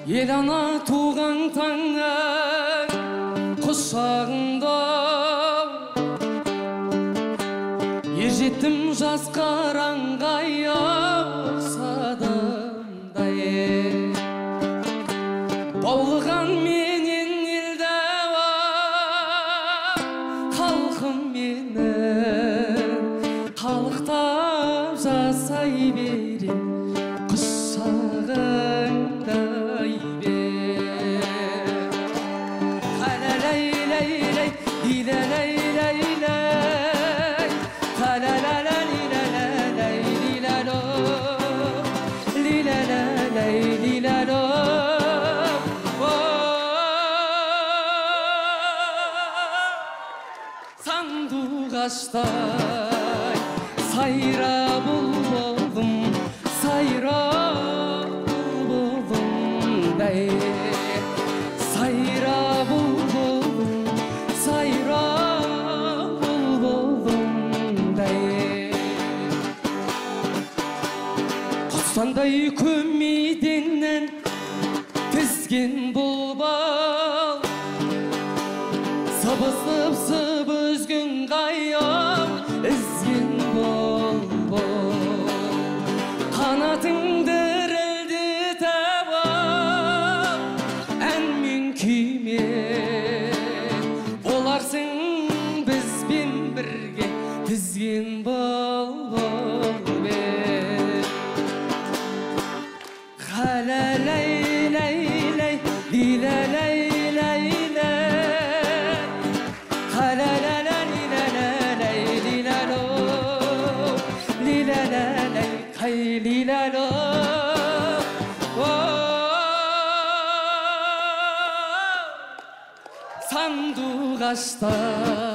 Ел ана туған таңның құшағында ер жетім жас қараңғай ұқсадымдай толған менен елді халқым мені қалықтап жасай берем құшағыңдай бер қалалай лай лай лилә лай лай лай қалала лилә лай лилә ло лилә лай лилә ло сандуғаштай сайра бұлбұлым сайра бұлбұлымдай сайра бұлбұлым сайра бұлбұлымдай құсандай көмейденнен тізген бұлбал сыбысып сып өзгін қайып ізген бұлбұл қанатыңды дірілдетіп әнмен күймен боларсың бізбен бірге тізген бұлбұл қалалай лай лай лилә лай лай лай қалала лилә лай лилә ло лилә лай қай лилә ло сандуғаштай